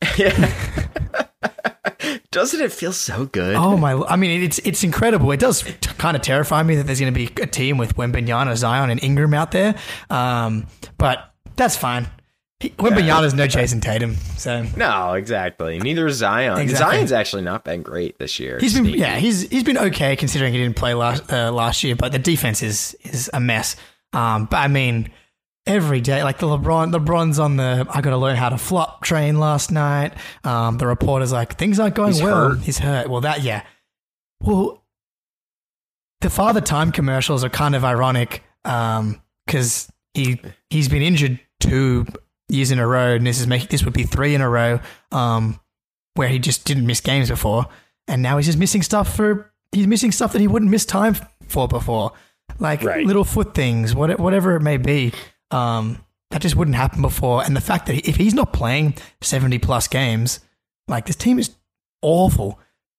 Doesn't it feel so good? Oh my! I mean, it's incredible. It does kind of terrify me that there's going to be a team with Wembanyama, Zion, and Ingram out there. But that's fine. Wembanyama's no Jason Tatum, so no, exactly. Neither is Zion. Exactly. Zion's actually not been great this year. He's been okay considering he didn't play last year, but the defense is a mess. But I mean, every day, like LeBron's on the I got to learn how to flop train last night. The reporter's like, things aren't going well. He's hurt. Well, Well, the Father Time commercials are kind of ironic because he's been injured 2 years in a row, and this would be 3 in a row where he just didn't miss games before, and now he's just missing stuff that he wouldn't miss time for before, like little foot things, whatever it may be. That just wouldn't happen before, and the fact that if he's not playing 70 plus games, like, this team is awful,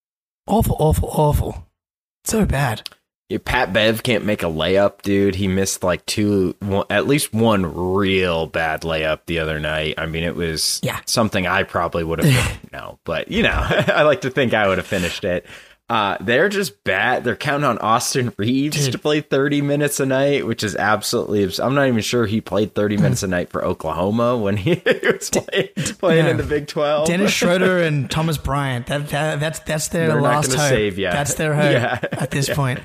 so bad. Yeah, Pat Bev can't make a layup, dude. He missed like at least one real bad layup the other night. I mean, it was something I probably would have, but I like to think I would have finished it. They're just bad. They're counting on Austin Reeves to play 30 minutes a night, which is absolutely. I'm not even sure he played 30 minutes a night for Oklahoma when he was playing in the Big 12. Dennis Schroeder and Thomas Bryant. That's their They're last hope. Save you. That's their hope at this point.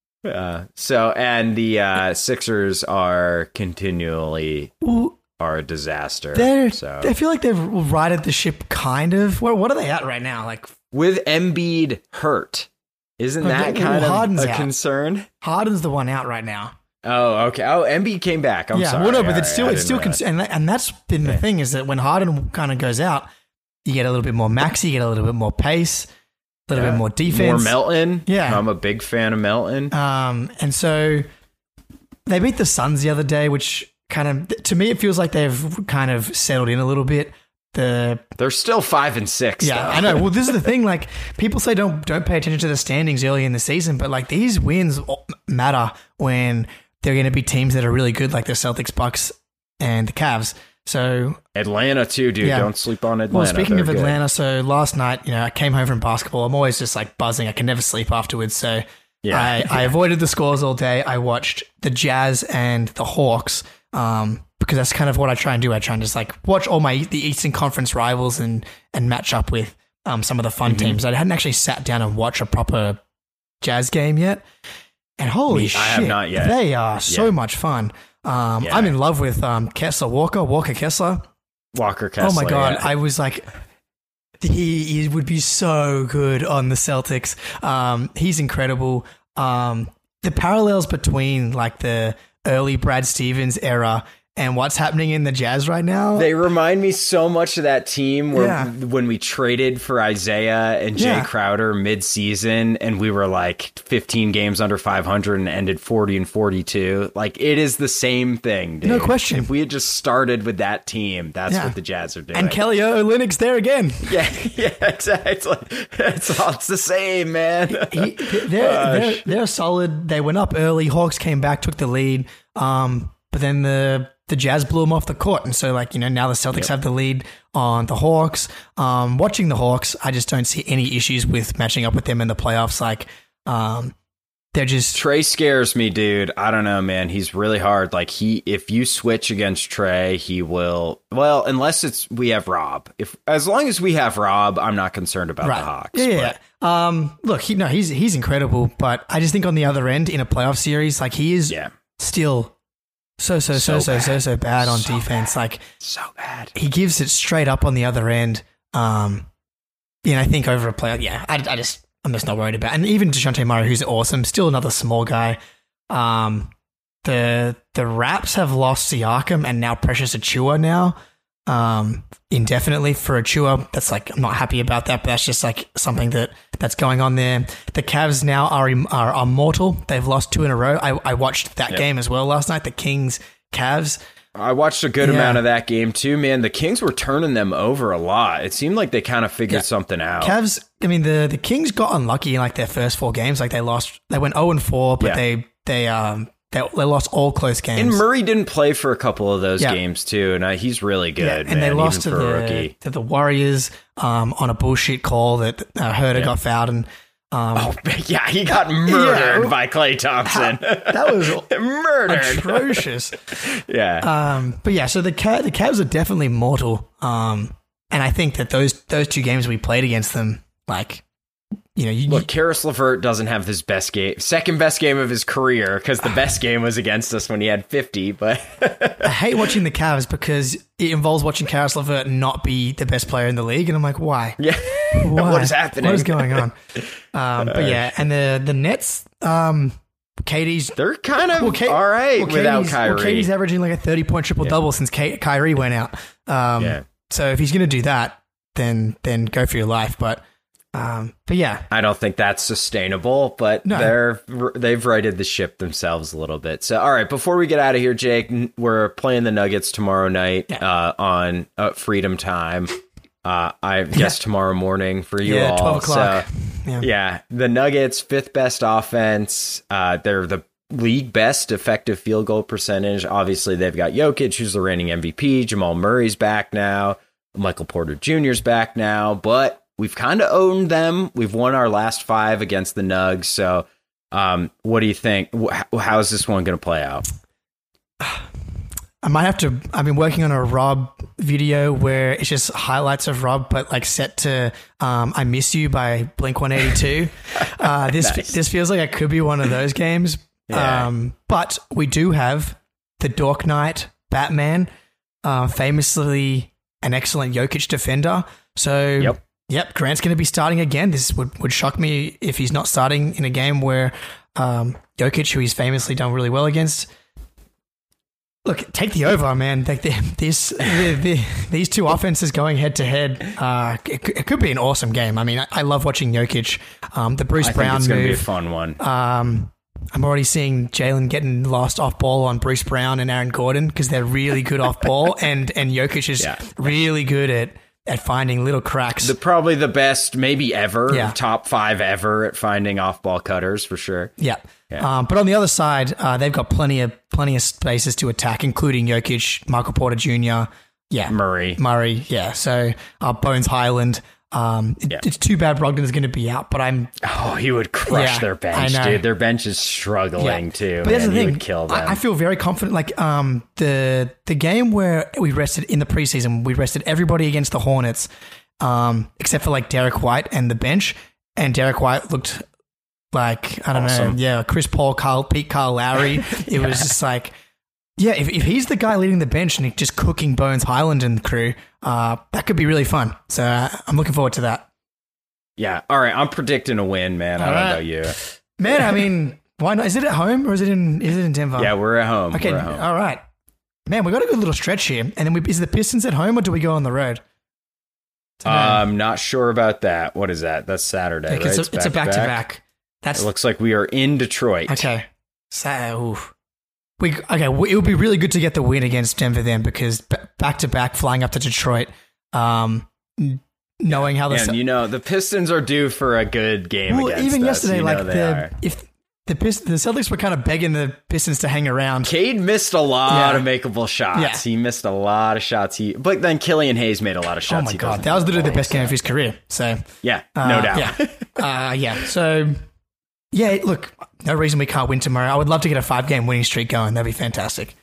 And the Sixers are continually are a disaster. I feel like they've righted the ship, kind of. What are they at right now? Like with Embiid hurt, isn't that kind of a concern? Harden's the one out right now. Oh, okay. Oh, Embiid came back. I'm sorry. Well, no, but it's still and that's been the thing, is that when Harden kind of goes out, you get a little bit more maxi, you get a little bit more pace, a little bit more defense, more Melton. Yeah, I'm a big fan of Melton. And so they beat the Suns the other day, which kind of, to me, it feels like they've kind of settled in a little bit. They're still 5-6. Yeah, though. I know. Well, this is the thing. Like, people say don't pay attention to the standings early in the season, but like these wins matter when they're going to be teams that are really good, like the Celtics, Bucks, and the Cavs. So Atlanta too, dude. Yeah. Don't sleep on Atlanta. Well, speaking of Atlanta, good. So last night, I came home from basketball. I'm always just like buzzing. I can never sleep afterwards. So I avoided the scores all day. I watched the Jazz and the Hawks. Because that's kind of what I try and do. I try and just like watch all the Eastern Conference rivals and match up with some of the fun teams. I hadn't actually sat down and watched a proper Jazz game yet. And holy shit, I have not yet. They are so much fun. I'm in love with Walker Kessler. Oh my God. I was like, he would be so good on the Celtics. He's incredible. The parallels between like the early Brad Stevens era and what's happening in the Jazz right now. They remind me so much of that team when we traded for Isaiah and Jay Crowder mid-season, and we were like 15 games under 500 and ended 40-42. Like, it is the same thing, dude. No question. If we had just started with that team, that's what the Jazz are doing. And Kelly Olynyk's there again. Yeah, exactly. It's the same, man. They're solid. They went up early. Hawks came back, took the lead. But then the Jazz blew them off the court. And so, like, now the Celtics have the lead on the Hawks. Watching the Hawks, I just don't see any issues with matching up with them in the playoffs. Like, they're just... Trey scares me, dude. I don't know, man. He's really hard. Like, if you switch against Trey, he will... Well, unless we have Rob. As long as we have Rob, I'm not concerned about the Hawks. Yeah. Look, he's incredible, but I just think on the other end, in a playoff series, like, he is still... So bad on defense. Like, so bad. He gives it straight up on the other end. I think over a player, I'm just not worried about it. And even DeJounte Murray, who's awesome, still another small guy. The Raps have lost Siakam and now Precious Achiuwa now. Indefinitely for Achiuwa. That's like, I'm not happy about that, but that's just like something that's going on there. The Cavs now are mortal. They've lost 2 in a row. I watched that game as well last night, the Kings Cavs. I watched a good amount of that game too, man. The Kings were turning them over a lot. It seemed like they kind of figured something out. Cavs, I mean, the Kings got unlucky in like their first 4 games. Like they went 0-4, but they lost all close games. And Murray didn't play for a couple of those games too, and he's really good. And man, they lost to the Warriors on a bullshit call that Herder got fouled, and he got murdered by Klay Thompson. That was murdered, atrocious. So the Cavs are definitely mortal. And I think that those 2 games we played against them, like. Look, Karis LeVert doesn't have his second best game of his career, because the best game was against us when he had 50. But I hate watching the Cavs because it involves watching Karis LeVert not be the best player in the league, and I'm like, why? Yeah, why? What is happening? What is going on? And the Nets, they're kind of all right without Kyrie. Well, KD's averaging like a 30-point triple-double since Kyrie went out. So if he's going to do that, then go for your life. But I don't think that's sustainable, but they've righted the ship themselves a little bit. So, all right, before we get out of here, Jake, we're playing the Nuggets tomorrow night on Freedom Time. I guess tomorrow morning for you all. 12 o'clock. So, the Nuggets, 5th best offense. They're the league best effective field goal percentage. Obviously, they've got Jokic, who's the reigning MVP. Jamal Murray's back now. Michael Porter Jr.'s back now, but we've kind of owned them. We've won our last 5 against the Nugs. So what do you think? How's this one going to play out? I might have to. I've been working on a Rob video where it's just highlights of Rob, but like set to "I Miss You" by Blink-182. This feels like it could be one of those games. Yeah. But we do have the Dark Knight Batman, famously an excellent Jokic defender. So yep, Grant's going to be starting again. This would shock me if he's not starting in a game where Jokic, who he's famously done really well against. Look, take the over, man. Like these two offenses going head to head. It could be an awesome game. I mean, I love watching Jokic. The Bruce Brown it's move. Going to be a fun one. I'm already seeing Jalen getting lost off ball on Bruce Brown and Aaron Gordon because they're really good off ball, and Jokic is really good at finding little cracks. Probably the best, maybe ever, top 5 ever at finding off ball cutters for sure. Yeah. But on the other side, they've got plenty of spaces to attack, including Jokic, Michael Porter Jr., Murray. Yeah. So Bones Highland. It's too bad Brogdon is going to be out, but he would crush their bench, dude. Their bench is struggling too. But that's the thing. He would kill them. I feel very confident. Like the game where we rested in the preseason, we rested everybody against the Hornets, except for like Derek White and the bench, and Derek White looked like, I don't know, Chris Paul, Pete Kyle Lowry. It was just like, if he's the guy leading the bench and just cooking Bones Highland and the crew, that could be really fun. So I'm looking forward to that. Yeah. All right. I'm predicting a win, man. I don't know about you. Man, I mean, why not? Is it at home or is it in Denver? Yeah, we're at home. Okay. All right. Man, we got a good little stretch here. And then is the Pistons at home or do we go on the road? I'm not sure about that. What is that? That's Saturday, right? It's a back-to-back. It looks like we are in Detroit. Okay. So, it would be really good to get the win against Denver then, because back-to-back flying up to Detroit, knowing how the Pistons are due for a good game against us. Even yesterday, if the Celtics were kind of begging the Pistons to hang around. Cade missed a lot of makeable shots. Yeah. He missed a lot of shots. But then Killian Hayes made a lot of shots. Oh my God. That was literally the best game of his career. So yeah, no doubt. So look, no reason we can't win tomorrow. I would love to get a 5-game winning streak going. That'd be fantastic.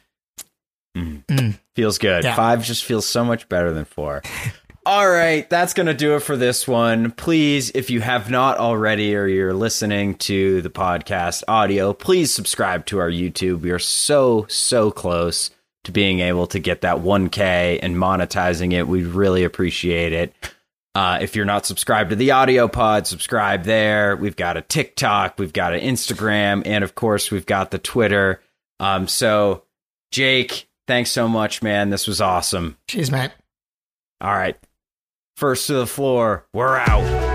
Feels good. Yeah. 5 just feels so much better than 4. All right, that's going to do it for this one. Please, if you have not already or you're listening to the podcast audio, please subscribe to our YouTube. We are so close to being able to get that 1K and monetizing it. We really appreciate it. If you're not subscribed to the audio pod, subscribe there. We've got a TikTok, we've got an Instagram, and of course, we've got the Twitter. So, Jake, thanks so much, man. This was awesome. Cheers, mate. All right. First to the floor. We're out.